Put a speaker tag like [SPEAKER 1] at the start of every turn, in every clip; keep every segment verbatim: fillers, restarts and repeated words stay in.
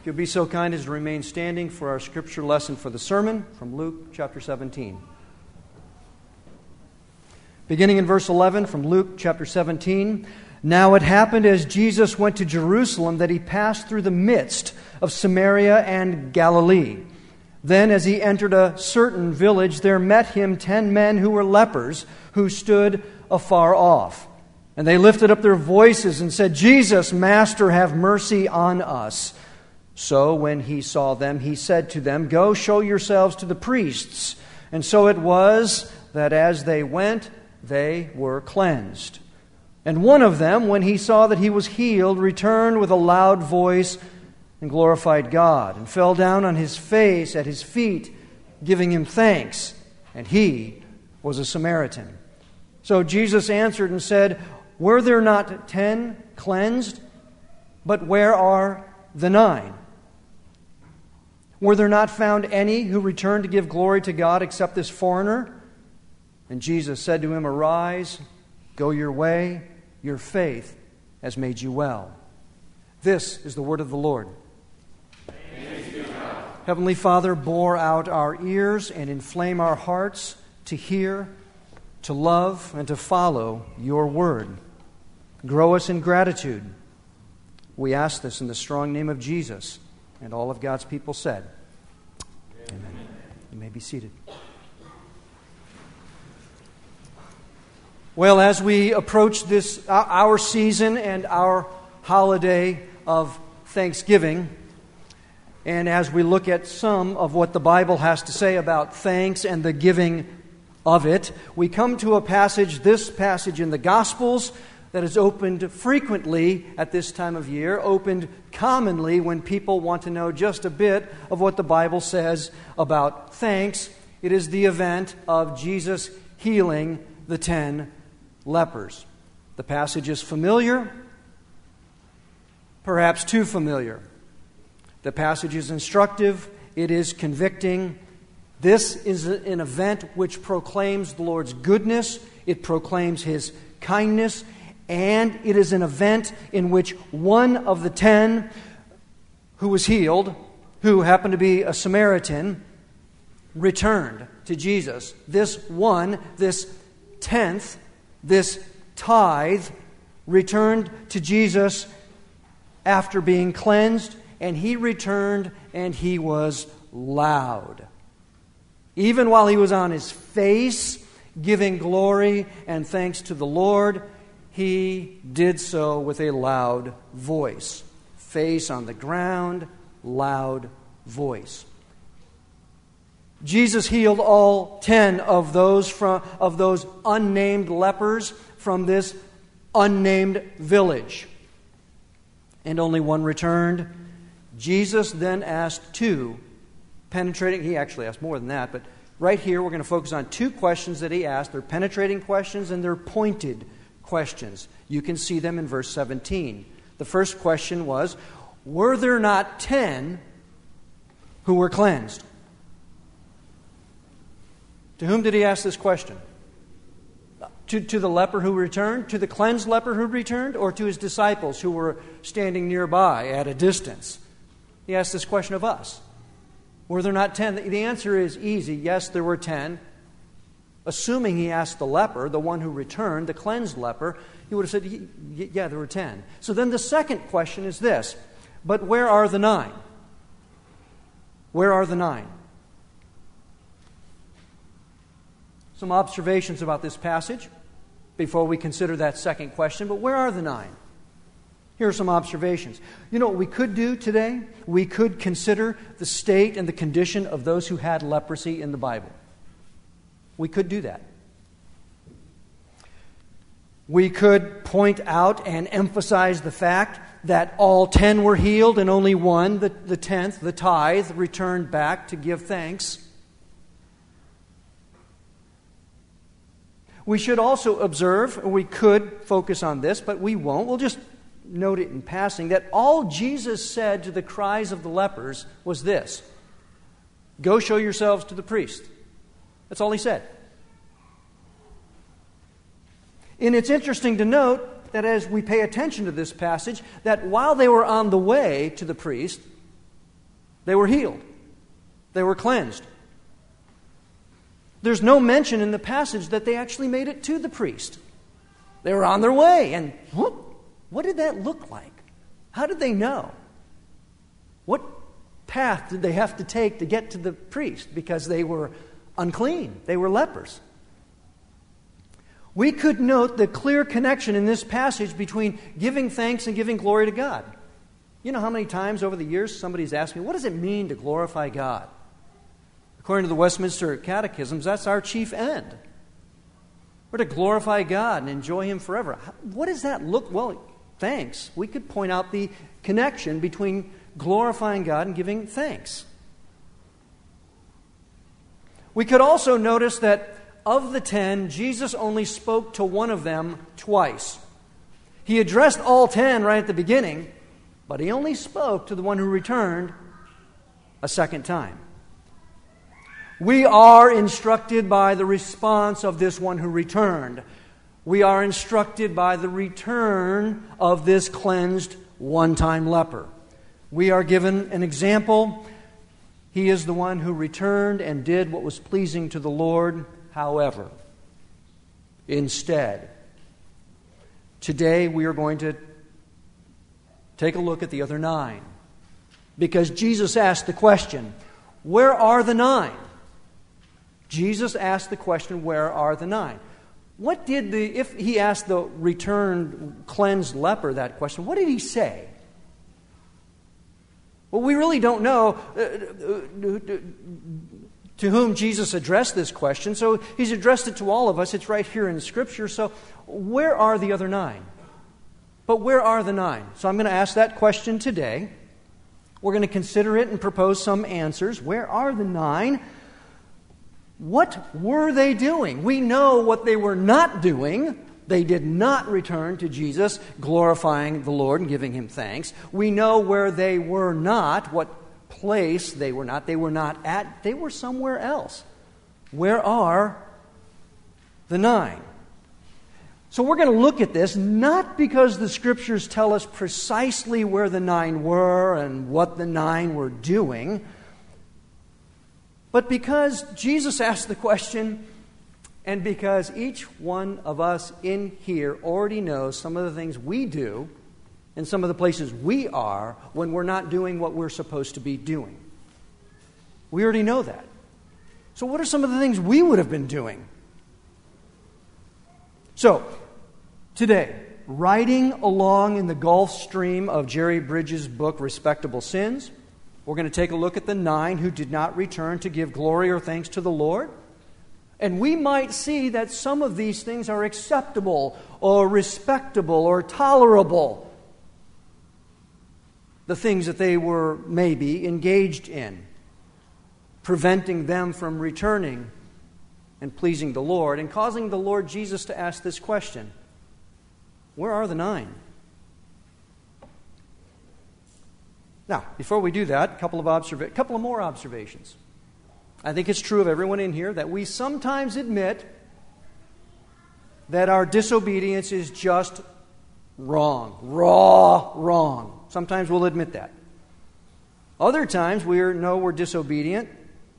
[SPEAKER 1] you'll be so kind as to remain standing for our scripture lesson for the sermon from Luke chapter seventeen. Beginning in verse eleven from Luke chapter seventeen, "Now it happened as Jesus went to Jerusalem that he passed through the midst of Samaria and Galilee. Then as he entered a certain village, there met him ten men who were lepers, who stood afar off. And they lifted up their voices and said, 'Jesus, Master, have mercy on us.' So when he saw them, he said to them, 'Go show yourselves to the priests.' And so it was that as they went, they were cleansed. And one of them, when he saw that he was healed, returned with a loud voice and glorified God, and fell down on his face at his feet, giving him thanks. And he was a Samaritan. So Jesus answered and said, 'Were there not ten cleansed? But where are the nine? Were there not found any who returned to give glory to God except this foreigner?' And Jesus said to him, 'Arise, go your way, your faith has made you well.'" This is the word of the Lord.
[SPEAKER 2] Thanks be to God.
[SPEAKER 1] Heavenly Father, bore out our ears and inflame our hearts to hear, to love, and to follow your word. Grow us in gratitude. We ask this in the strong name of Jesus, and all of God's people said, Amen. Amen. You may be seated. Well, as we approach this, our season and our holiday of Thanksgiving, and as we look at some of what the Bible has to say about thanks and the giving of it, we come to a passage, this passage in the Gospels, that is opened frequently at this time of year, opened commonly when people want to know just a bit of what the Bible says about thanks. It is the event of Jesus healing the ten lepers. The passage is familiar, perhaps too familiar. The passage is instructive, it is convicting. This is an event which proclaims the Lord's goodness, it proclaims His kindness, and it is an event in which one of the ten who was healed, who happened to be a Samaritan, returned to Jesus. This one, this tenth, this tithe, returned to Jesus after being cleansed, and he returned and he was loud. Even while he was on his face, giving glory and thanks to the Lord, he did so with a loud voice. Face on the ground, loud voice. Jesus healed all ten of those from of those unnamed lepers from this unnamed village. And only one returned. Jesus then asked two penetrating, he actually asked more than that, but right here we're going to focus on two questions that he asked. They're penetrating questions and they're pointed questions. You can see them in verse seventeen. The first question was, were there not ten who were cleansed? To whom did he ask this question? To, to the leper who returned? To the cleansed leper who returned? Or to his disciples who were standing nearby at a distance? He asked this question of us. Were there not ten? The answer is easy. Yes, there were ten. Assuming he asked the leper, the one who returned, the cleansed leper, he would have said, yeah, there were ten. So then the second question is this, but where are the nine? Where are the nine? Some observations about this passage before we consider that second question, but where are the nine? Here are some observations. You know what we could do today? We could consider the state and the condition of those who had leprosy in the Bible. We could do that. We could point out and emphasize the fact that all ten were healed and only one, the, the tenth, the tithe, returned back to give thanks. We should also observe, we could focus on this, but we won't. We'll just note it in passing, that all Jesus said to the cries of the lepers was this: go show yourselves to the priest. That's all he said. And it's interesting to note that as we pay attention to this passage, that while they were on the way to the priest, They were healed. They were cleansed. There's no mention in the passage that they actually made it to the priest. They were on their way, and whoop, what did that look like? How did they know? What path did they have to take to get to the priest? Because they were unclean. They were lepers. We could note the clear connection in this passage between giving thanks and giving glory to God. You know how many times over the years somebody's asked me, what does it mean to glorify God? According to the Westminster Catechisms, that's our chief end. We're to glorify God and enjoy Him forever. What does that look? Well, thanks. We could point out the connection between glorifying God and giving thanks. We could also notice that of the ten, Jesus only spoke to one of them twice. He addressed all ten right at the beginning, but He only spoke to the one who returned a second time. We are instructed by the response of this one who returned. We are instructed by the return of this cleansed one-time leper. We are given an example. He is the one who returned and did what was pleasing to the Lord. However, instead, today we are going to take a look at the other nine. Because Jesus asked the question, where are the nine? Jesus asked the question, where are the nine? What did the, if He asked the returned cleansed leper that question, what did He say? Well, we really don't know to whom Jesus addressed this question, so He's addressed it to all of us. It's right here in Scripture. So where are the other nine? But where are the nine? So I'm going to ask that question today. We're going to consider it and propose some answers. Where are the nine? What were they doing? We know what they were not doing. They did not return to Jesus, glorifying the Lord and giving Him thanks. We know where they were not, what place they were not. They were not at, they were somewhere else. Where are the nine? So we're going to look at this not because the Scriptures tell us precisely where the nine were and what the nine were doing, but because Jesus asked the question, and because each one of us in here already knows some of the things we do and some of the places we are when we're not doing what we're supposed to be doing. We already know that. So what are some of the things we would have been doing? So, today, riding along in the Gulf Stream of Jerry Bridges' book, Respectable Sins, we're going to take a look at the nine who did not return to give glory or thanks to the Lord. And we might see that some of these things are acceptable or respectable or tolerable. The things that they were maybe engaged in, preventing them from returning and pleasing the Lord, and causing the Lord Jesus to ask this question, where are the nine? Now, before we do that, a couple of observa- couple of more observations. I think it's true of everyone in here that we sometimes admit that our disobedience is just wrong, raw wrong. Sometimes we'll admit that. Other times we know we're disobedient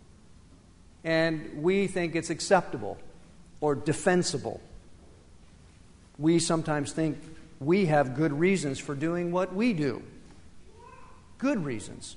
[SPEAKER 1] and we think it's acceptable or defensible. We sometimes think we have good reasons for doing what we do. Good reasons.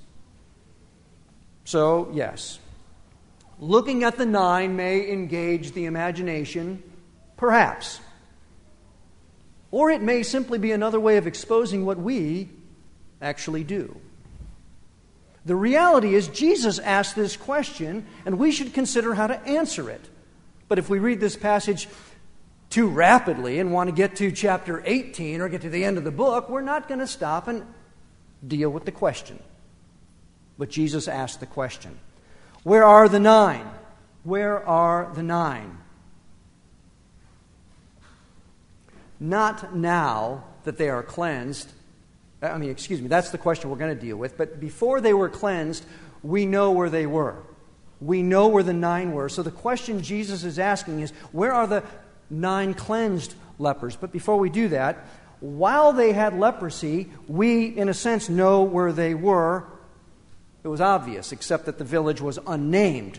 [SPEAKER 1] So, yes, looking at the nine may engage the imagination, perhaps. Or it may simply be another way of exposing what we actually do. The reality is Jesus asked this question, and we should consider how to answer it. But if we read this passage too rapidly and want to get to chapter eighteen or get to the end of the book, we're not going to stop and deal with the question. But Jesus asked the question. Where are the nine? Where are the nine? Not now that they are cleansed. I mean, excuse me, that's the question we're going to deal with. But before they were cleansed, we know where they were. We know where the nine were. So the question Jesus is asking is, where are the nine cleansed lepers? But before we do that, while they had leprosy, we, in a sense, know where they were. It was obvious, except that the village was unnamed.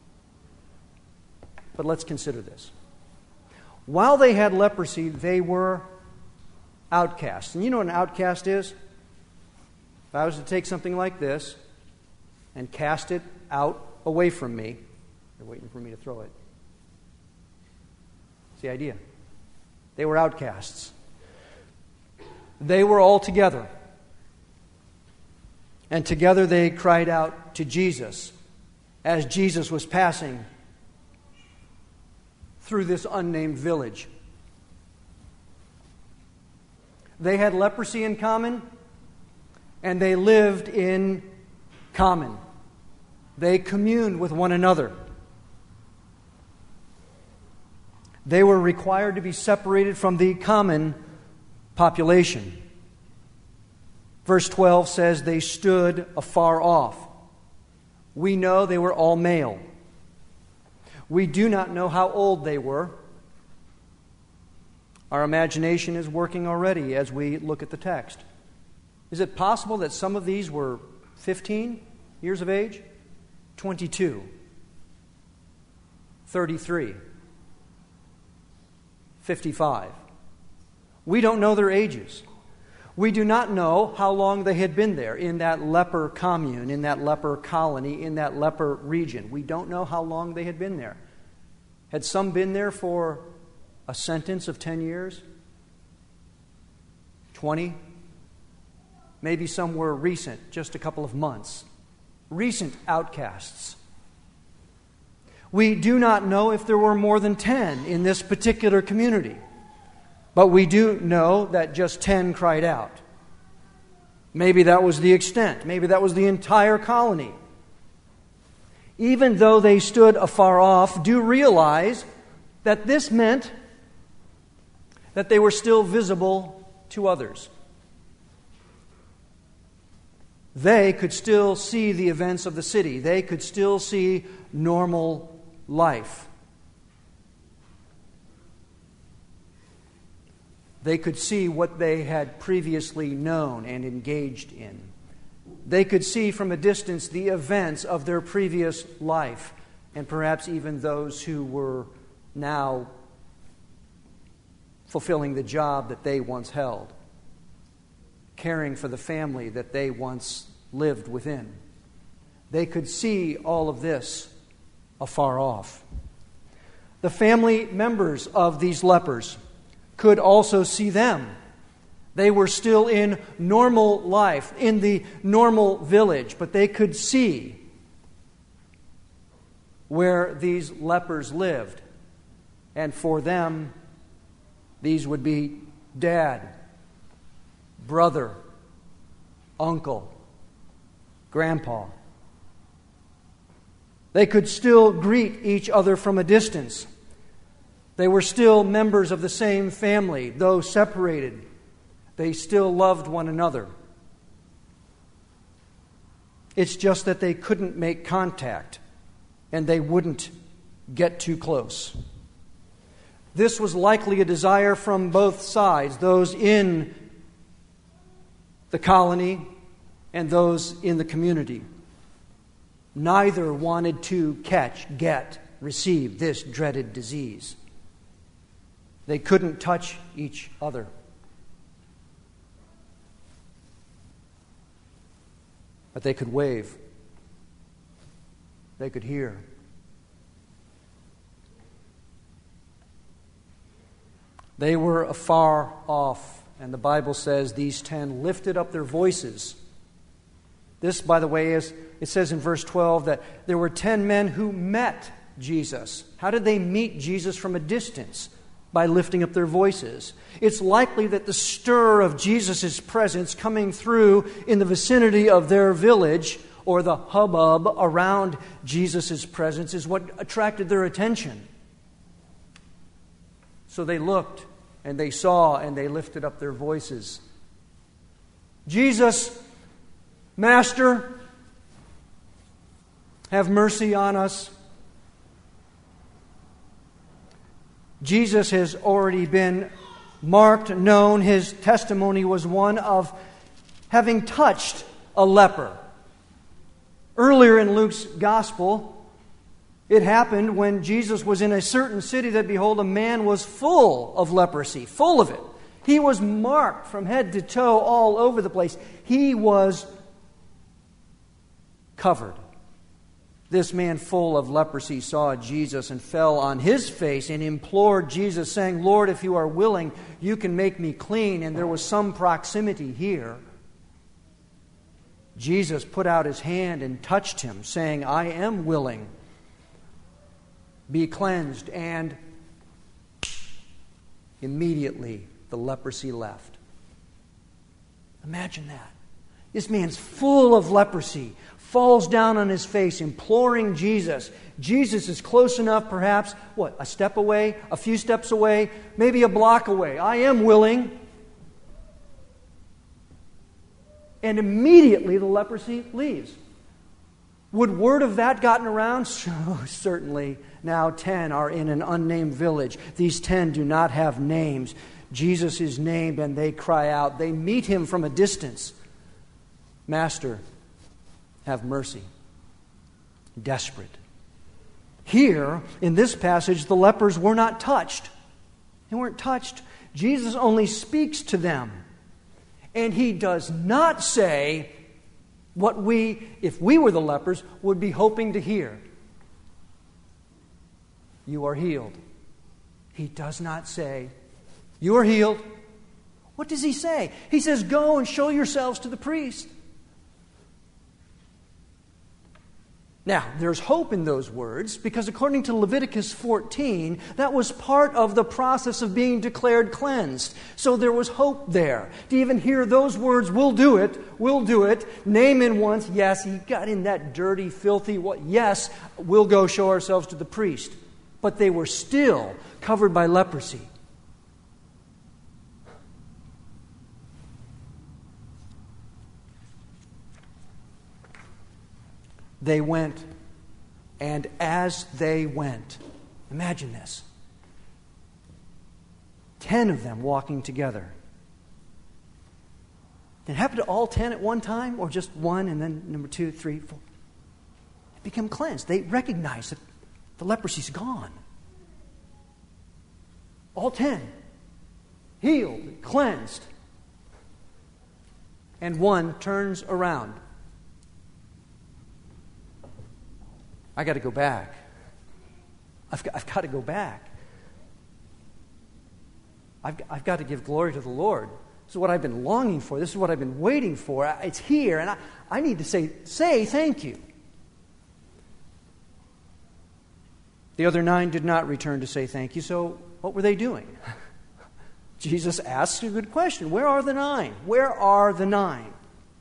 [SPEAKER 1] But let's consider this. While they had leprosy, they were outcasts. And you know what an outcast is? If I was to take something like this and cast it out away from me, they're waiting for me to throw it. That's the idea. They were outcasts. They were all together. And together they cried out to Jesus as Jesus was passing through this unnamed village. They had leprosy in common, and they lived in common. They communed with one another. They were required to be separated from the common population. Verse twelve says they stood afar off. We know they were all male. We do not know how old they were. Our imagination is working already as we look at the text. Is it possible that some of these were fifteen years of age? twenty-two, thirty-three, fifty-five. We don't know their ages. We do not know how long they had been there in that leper commune, in that leper colony, in that leper region. We don't know how long they had been there. Had some been there for a sentence of ten years? twenty? Maybe some were recent, just a couple of months. Recent outcasts. We do not know if there were more than ten in this particular community. But we do know that just ten cried out. Maybe that was the extent. Maybe that was the entire colony. Even though they stood afar off, do realize that this meant that they were still visible to others. They could still see the events of the city. They could still see normal life. They could see what they had previously known and engaged in. They could see from a distance the events of their previous life, and perhaps even those who were now fulfilling the job that they once held, caring for the family that they once lived within. They could see all of this afar off. The family members of these lepers could also see them. They were still in normal life, in the normal village, but they could see where these lepers lived. And for them, these would be dad, brother, uncle, grandpa. They could still greet each other from a distance. They were still members of the same family, though separated. They still loved one another. It's just that they couldn't make contact, and they wouldn't get too close. This was likely a desire from both sides, those in the colony and those in the community. Neither wanted to catch, get, receive this dreaded disease. They couldn't touch each other. But they could wave. They could hear. They were afar off, and the Bible says these ten lifted up their voices. This, by the way, is, it says in verse twelve that there were ten men who met Jesus. How did they meet Jesus from a distance? By lifting up their voices. It's likely that the stir of Jesus' presence coming through in the vicinity of their village, or the hubbub around Jesus' presence, is what attracted their attention. So they looked, and they saw, and they lifted up their voices. Jesus, Master, have mercy on us. Jesus has already been marked, known. His testimony was one of having touched a leper. Earlier in Luke's gospel, it happened when Jesus was in a certain city that, behold, a man was full of leprosy, full of it. He was marked from head to toe all over the place. He was covered. This man full of leprosy saw Jesus and fell on his face and implored Jesus, saying, Lord, if you are willing, you can make me clean. And there was some proximity here. Jesus put out his hand and touched him, saying, I am willing. Be cleansed. And immediately the leprosy left. Imagine that. This man's full of leprosy, falls down on his face, imploring Jesus. Jesus is close enough, perhaps, what, a step away, a few steps away, maybe a block away. I am willing. And immediately the leprosy leaves. Would word of that gotten around? Oh, certainly. Now ten are in an unnamed village. These ten do not have names. Jesus is named and they cry out. They meet him from a distance. Master, have mercy. Desperate. Here, in this passage, the lepers were not touched. They weren't touched. Jesus only speaks to them. And he does not say what we, if we were the lepers, would be hoping to hear. You are healed. He does not say, you are healed. What does he say? He says, go and show yourselves to the priest. Now, there's hope in those words because according to Leviticus fourteen, that was part of the process of being declared cleansed. So there was hope there. To even hear those words, we'll do it, we'll do it. Naaman once, yes, he got in that dirty, filthy, what? Yes, we'll go show ourselves to the priest. But they were still covered by leprosy. They went, and as they went, imagine this, ten of them walking together. Did it happen to all ten at one time, or just one, and then number two, three, four? They become cleansed. They recognize that the leprosy's gone. All ten, healed, cleansed. And one turns around. I got to go back. I've got, I've got to go back. I've, I've got to give glory to the Lord. This is what I've been longing for. This is what I've been waiting for. It's here, and I, I need to say, say thank you. The other nine did not return to say thank you, so what were they doing? Jesus asks a good question. Where are the nine? Where are the nine?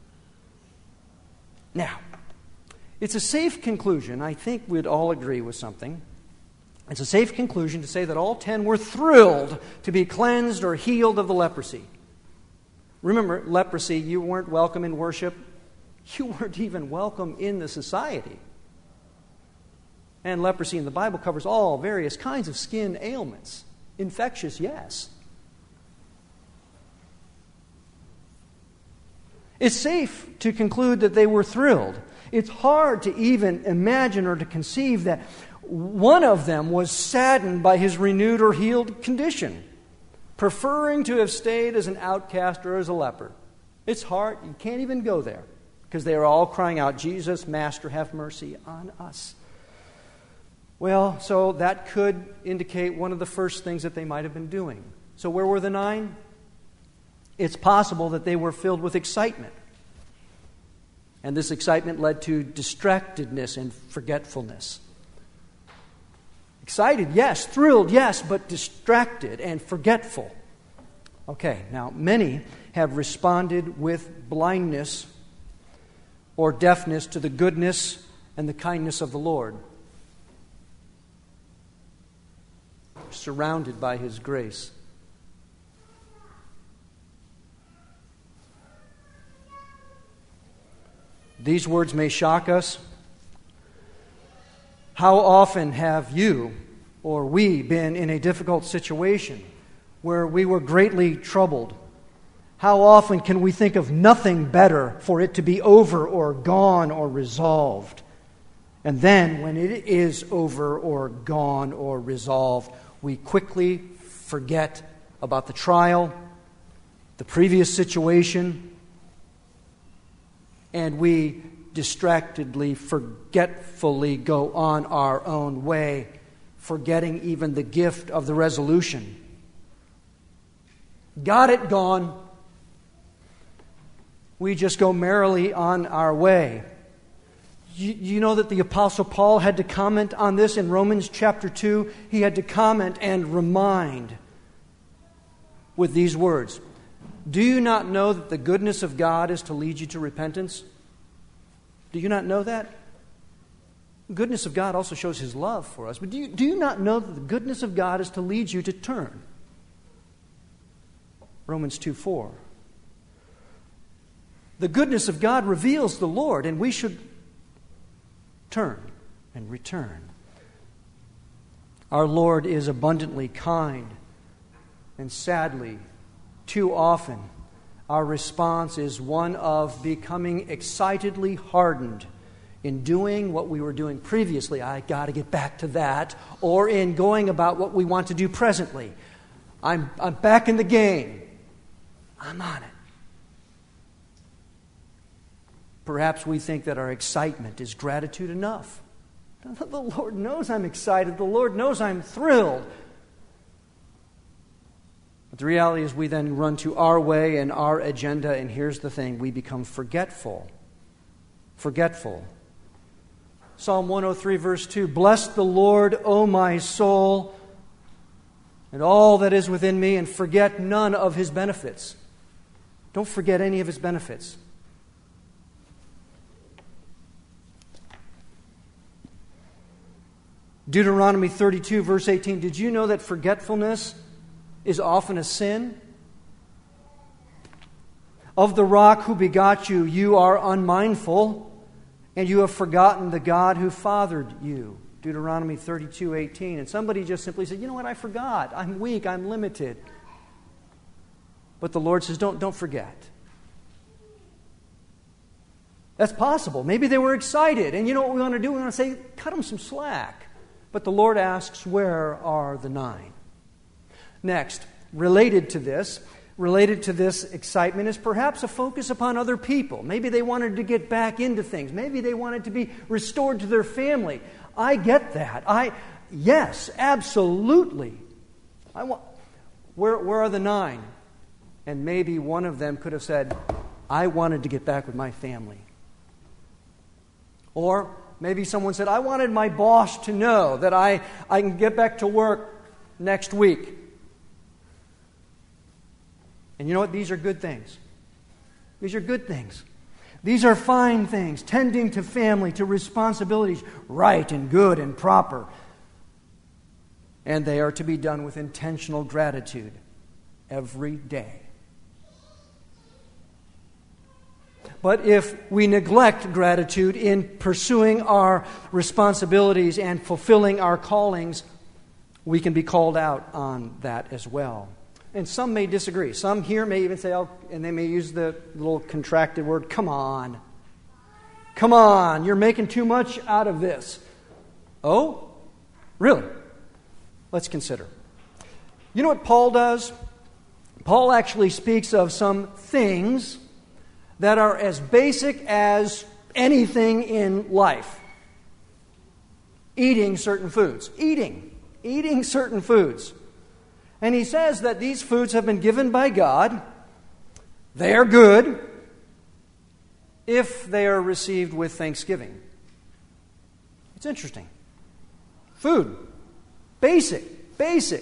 [SPEAKER 1] Now, it's a safe conclusion. I think we'd all agree with something. It's a safe conclusion to say that all ten were thrilled to be cleansed or healed of the leprosy. Remember, leprosy, you weren't welcome in worship. You weren't even welcome in the society. And leprosy in the Bible covers all various kinds of skin ailments. Infectious, yes. It's safe to conclude that they were thrilled. It's hard to even imagine or to conceive that one of them was saddened by his renewed or healed condition, preferring to have stayed as an outcast or as a leper. It's hard. You can't even go there because they are all crying out, Jesus, Master, have mercy on us. Well, so that could indicate one of the first things that they might have been doing. So where were the nine? It's possible that they were filled with excitement. And this excitement led to distractedness and forgetfulness. Excited, yes. Thrilled, yes. But distracted and forgetful. Okay, now many have responded with blindness or deafness to the goodness and the kindness of the Lord. Surrounded by His grace. These words may shock us. How often have you or we been in a difficult situation where we were greatly troubled? How often can we think of nothing better for it to be over or gone or resolved? And then, when it is over or gone or resolved, we quickly forget about the trial, the previous situation, and we distractedly, forgetfully go on our own way, forgetting even the gift of the resolution. Got it, gone. We just go merrily on our way. You, you know that the Apostle Paul had to comment on this in Romans chapter two. He had to comment and remind with these words. Do you not know that the goodness of God is to lead you to repentance? Do you not know that? The goodness of God also shows His love for us. But do you, do you not know that the goodness of God is to lead you to turn? Romans two four. The goodness of God reveals the Lord, and we should turn and return. Our Lord is abundantly kind, and sadly, too often, our response is one of becoming excitedly hardened in doing what we were doing previously. I got to get back to that. Or in going about what we want to do presently. I'm, I'm back in the game. I'm on it. Perhaps we think that our excitement is gratitude enough. The Lord knows I'm excited. The Lord knows I'm thrilled. But the reality is we then run to our way and our agenda, and here's the thing, we become forgetful. Forgetful. Psalm one oh three, verse two, Bless the Lord, O my soul, and all that is within me, and forget none of His benefits. Don't forget any of His benefits. Deuteronomy thirty-two, verse eighteen, Did you know that forgetfulness is often a sin? Of the rock who begot you, you are unmindful, and you have forgotten the God who fathered you. Deuteronomy thirty-two, eighteen. And somebody just simply said, you know what, I forgot. I'm weak, I'm limited. But the Lord says, don't, don't forget. That's possible. Maybe they were excited. And you know what we want to do? We want to say, cut them some slack. But the Lord asks, where are the nine? Next, related to this, related to this excitement is perhaps a focus upon other people. Maybe they wanted to get back into things. Maybe they wanted to be restored to their family. I get that. I, yes, absolutely. I want, where, where are the nine? And maybe one of them could have said, I wanted to get back with my family. Or maybe someone said, I wanted my boss to know that I, I can get back to work next week. And you know what? These are good things. These are good things. These are fine things. Tending to family, to responsibilities, right and good and proper. And they are to be done with intentional gratitude every day. But if we neglect gratitude in pursuing our responsibilities and fulfilling our callings, we can be called out on that as well. And some may disagree. Some here may even say, oh, and they may use the little contracted word, come on. Come on, you're making too much out of this. Oh, really? Let's consider. You know what Paul does? Paul actually speaks of some things that are as basic as anything in life. Eating certain foods. Eating. Eating certain foods. And he says that these foods have been given by God. They are good if they are received with thanksgiving. It's interesting. Food. Basic. Basic.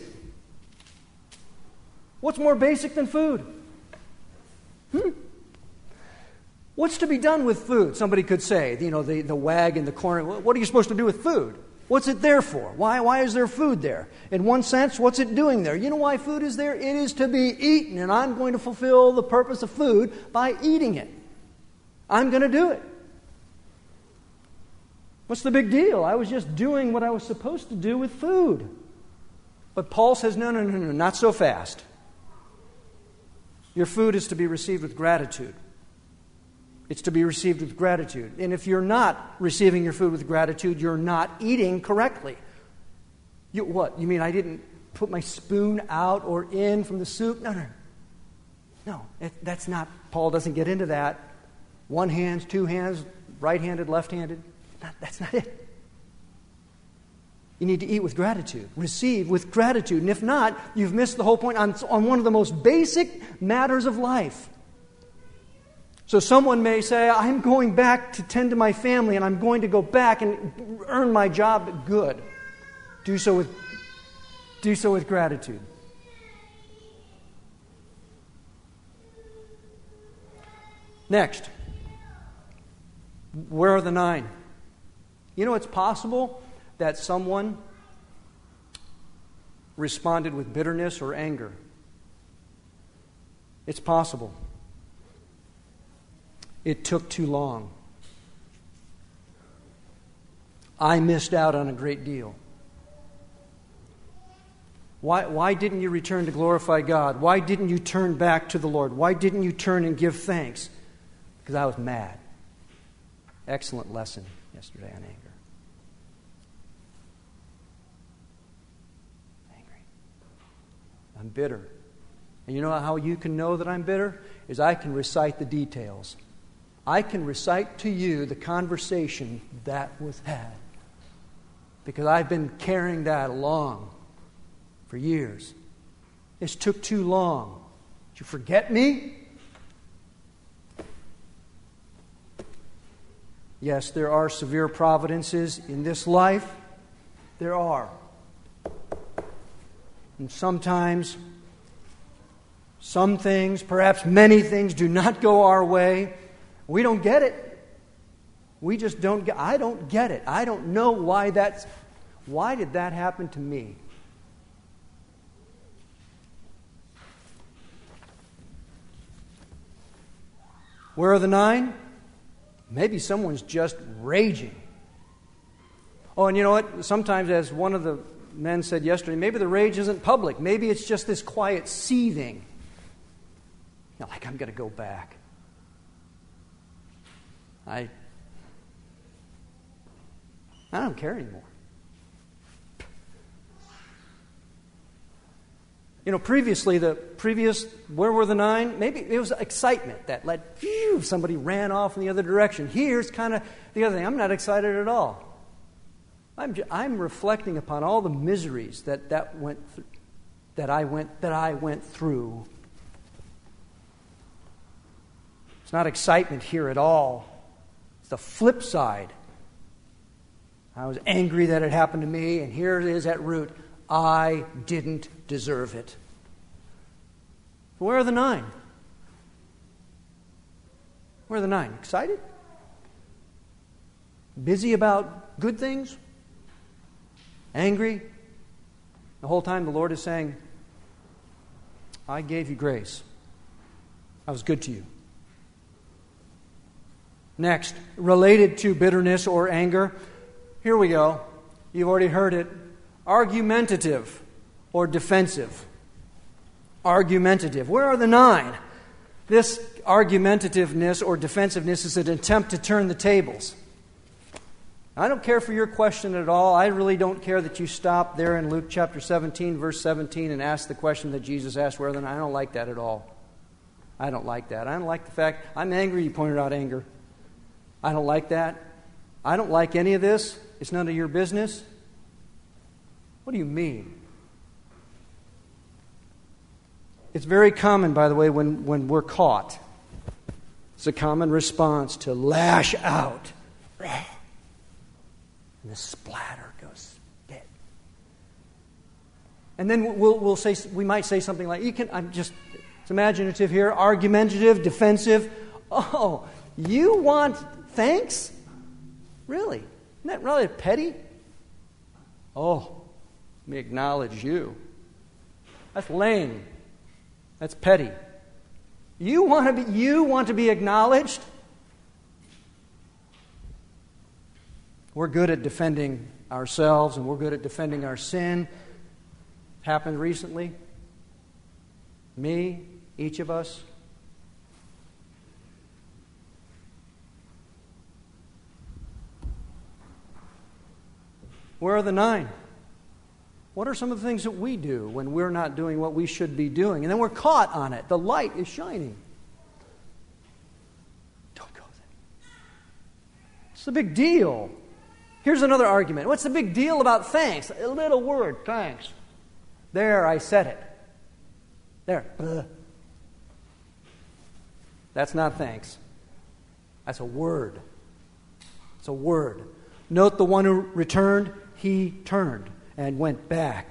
[SPEAKER 1] What's more basic than food? Hmm? What's to be done with food? Somebody could say, you know, the, the wag in the corner, what are you supposed to do with food? What's it there for? Why, why is there food there? In one sense, what's it doing there? You know why food is there? It is to be eaten, and I'm going to fulfill the purpose of food by eating it. I'm going to do it. What's the big deal? I was just doing what I was supposed to do with food. But Paul says, no, no, no, no, not so fast. Your food is to be received with gratitude. It's to be received with gratitude. And if you're not receiving your food with gratitude, you're not eating correctly. You, what? You mean I didn't put my spoon out or in from the soup? No, no. No, it, that's not, Paul doesn't get into that. One hand, two hands, right-handed, left-handed. Not, that's not it. You need to eat with gratitude. Receive with gratitude. And if not, you've missed the whole point on, on one of the most basic matters of life. So someone may say, I'm going back to tend to my family and I'm going to go back and earn my job good. Do so with, do so with gratitude. Next, where are the nine? You know, it's possible that someone responded with bitterness or anger. It's possible. It took too long. I missed out on a great deal. Why, why didn't you return to glorify God? Why didn't you turn back to the Lord? Why didn't you turn and give thanks? Because I was mad. Excellent lesson yesterday on anger. Angry. I'm bitter. And you know how you can know that I'm bitter? Is I can recite the details. I can recite to you the conversation that was had. Because I've been carrying that along for years. This took too long. Did you forget me? Yes, there are severe providences in this life. There are. And sometimes, some things, perhaps many things, do not go our way. We don't get it. We just don't get I don't get it. I don't know why that's why did that happen to me? Where are the nine? Maybe someone's just raging. Oh, and you know what? Sometimes, as one of the men said yesterday, maybe the rage isn't public. Maybe it's just this quiet seething. You know, like, I'm going to go back. I, I don't care anymore. You know, previously, the previous, where were the nine? Maybe it was excitement that led, phew, somebody ran off in the other direction. Here's kind of the other thing. I'm not excited at all. I'm, I'm reflecting upon all the miseries that, that went th- that I went that I went through. It's not excitement here at all. It's the flip side. I was angry that it happened to me, and here it is at root. I didn't deserve it. Where are the nine? Where are the nine? Excited? Busy about good things? Angry? The whole time the Lord is saying, I gave you grace. I was good to you. Next, related to bitterness or anger, here we go. You've already heard it. Argumentative or defensive. Argumentative. Where are the nine? This argumentativeness or defensiveness is an attempt to turn the tables. I don't care for your question at all. I really don't care that you stop there in Luke chapter seventeen, verse seventeen, and ask the question that Jesus asked, where are the nine? I don't like that at all. I don't like that. I don't like the fact, I'm angry, you pointed out anger. I don't like that. I don't like any of this. It's none of your business. What do you mean? It's very common, by the way, when, when we're caught. It's a common response to lash out. And the splatter goes dead. And then we'll we'll say we might say something like, "You can." I'm just it's imaginative here, argumentative, defensive. Oh, you want thanks? Really? Isn't that really petty? Oh. Let me acknowledge you. That's lame. That's petty. You want to be you want to be acknowledged? We're good at defending ourselves and we're good at defending our sin. Happened recently. Me, each of us. Where are the nine? What are some of the things that we do when we're not doing what we should be doing? And then we're caught on it. The light is shining. Don't go there. It's a big deal. Here's another argument. What's the big deal about thanks? A little word, thanks. There, I said it. There. Ugh. That's not thanks. That's a word. It's a word. Note the one who returned, he turned and went back.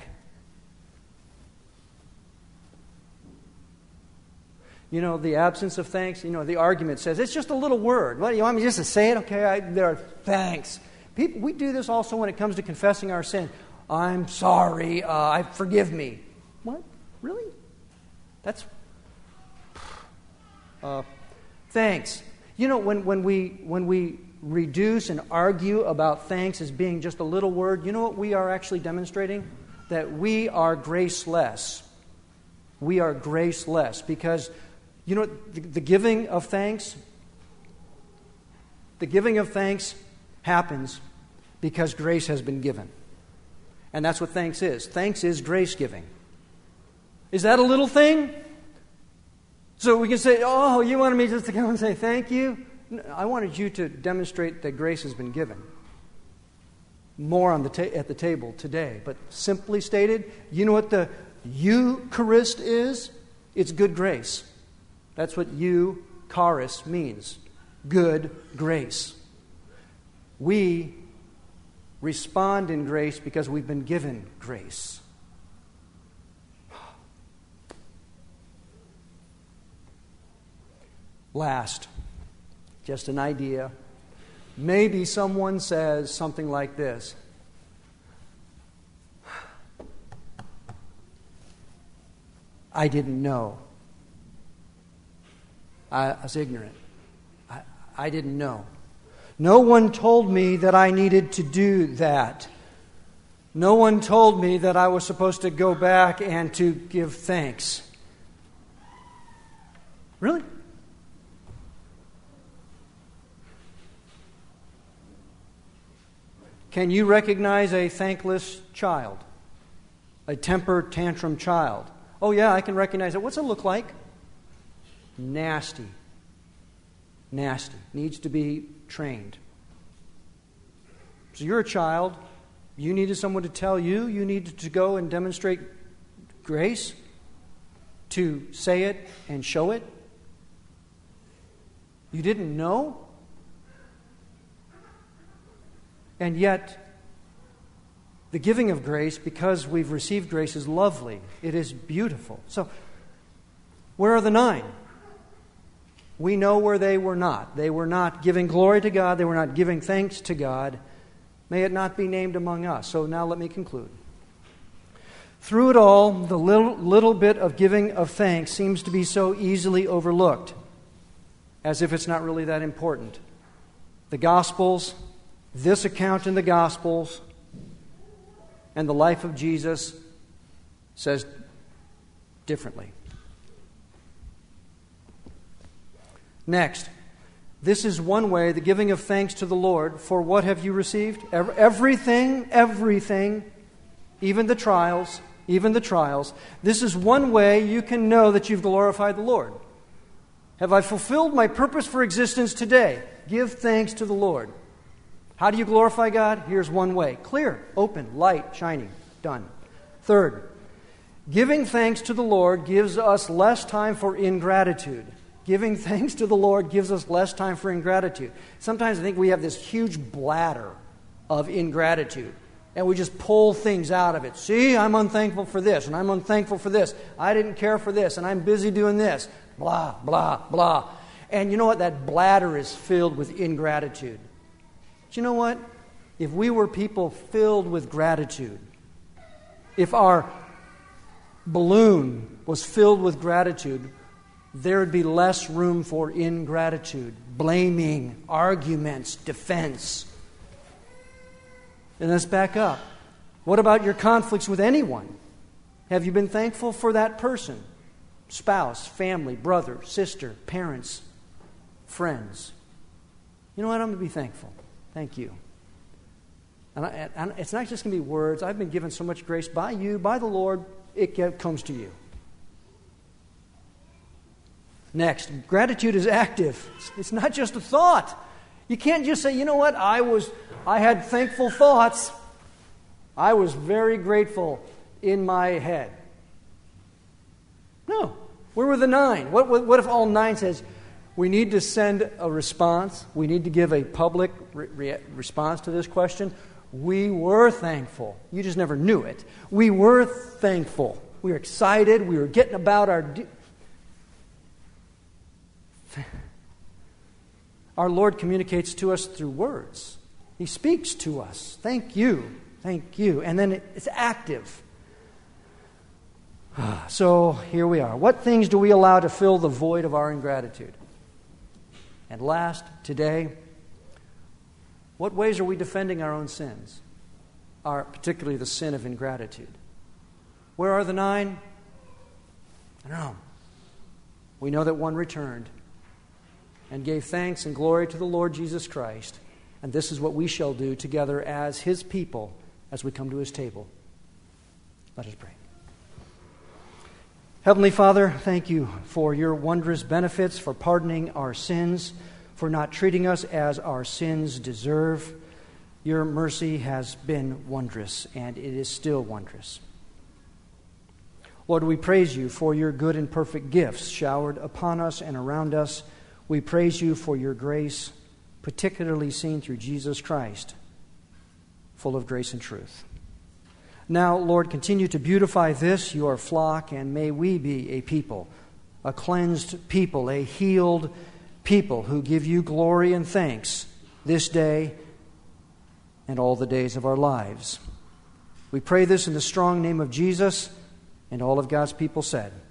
[SPEAKER 1] You know, the absence of thanks, you know, the argument says, it's just a little word. What, you want me just to say it? Okay, I, there are thanks. People, we do this also when it comes to confessing our sin. I'm sorry, uh, I forgive me. What? Really? That's... Uh, thanks. You know, when, when we when we reduce and argue about thanks as being just a little word, you know what we are actually demonstrating? That we are graceless. We are graceless because, you know, the, the giving of thanks, the giving of thanks happens because grace has been given. And that's what thanks is. Thanks is grace giving. Is that a little thing? So we can say, oh, you wanted me just to come and say thank you? No, I wanted you to demonstrate that grace has been given. More on the ta- at the table today. But simply stated, you know what the Eucharist is? It's good grace. That's what Eucharis means. Good grace. We respond in grace because we've been given grace. Last, just an idea. Maybe someone says something like this. I didn't know. I was ignorant. I, I didn't know. No one told me that I needed to do that. No one told me that I was supposed to go back and to give thanks. Really? Can you recognize a thankless child? A temper tantrum child? Oh yeah, I can recognize it. What's it look like? Nasty. Nasty. Needs to be trained. So you're a child. You needed someone to tell you. You needed to go and demonstrate grace. To say it and show it. You didn't know? And yet, the giving of grace, because we've received grace, is lovely. It is beautiful. So, where are the nine? We know where they were not. They were not giving glory to God. They were not giving thanks to God. May it not be named among us. So now let me conclude. Through it all, the little, little bit of giving of thanks seems to be so easily overlooked, as if it's not really that important. The Gospels, this account in the Gospels, and the life of Jesus says differently. Next, this is one way, the giving of thanks to the Lord. For what have you received? Everything, everything, even the trials, even the trials. This is one way you can know that you've glorified the Lord. Have I fulfilled my purpose for existence today? Give thanks to the Lord. How do you glorify God? Here's one way. Clear, open, light, shining. Done. Third, giving thanks to the Lord gives us less time for ingratitude. Giving thanks to the Lord gives us less time for ingratitude. Sometimes I think we have this huge bladder of ingratitude, and we just pull things out of it. See, I'm unthankful for this, and I'm unthankful for this. I didn't care for this, and I'm busy doing this. Blah, blah, blah. And you know what? That bladder is filled with ingratitude. But you know what? If we were people filled with gratitude, if our balloon was filled with gratitude, there would be less room for ingratitude, blaming, arguments, defense. And let's back up. What about your conflicts with anyone? Have you been thankful for that person? Spouse, family, brother, sister, parents, friends. You know what? I'm going to be thankful. Thank you. And, I, and it's not just going to be words. I've been given so much grace by you, by the Lord, it get, comes to you. Next, gratitude is active. It's, it's not just a thought. You can't just say, you know what, I was, I had thankful thoughts. I was very grateful in my head. No. Where were the nine? What, what, what if all nine says, we need to send a response. We need to give a public re- re- response to this question. We were thankful. You just never knew it. We were thankful. We were excited. We were getting about our... De- Our Lord communicates to us through words. He speaks to us. Thank you. Thank you. And then it's active. So here we are. What things do we allow to fill the void of our ingratitude? And last, today, what ways are we defending our own sins? Our, particularly the sin of ingratitude. Where are the nine? I don't know. We know that one returned and gave thanks and glory to the Lord Jesus Christ. And this is what we shall do together as His people as we come to His table. Let us pray. Heavenly Father, thank you for your wondrous benefits, for pardoning our sins, for not treating us as our sins deserve. Your mercy has been wondrous, and it is still wondrous. Lord, we praise you for your good and perfect gifts showered upon us and around us. We praise you for your grace, particularly seen through Jesus Christ, full of grace and truth. Now, Lord, continue to beautify this, your flock, and may we be a people, a cleansed people, a healed people who give you glory and thanks this day and all the days of our lives. We pray this in the strong name of Jesus, and all of God's people said,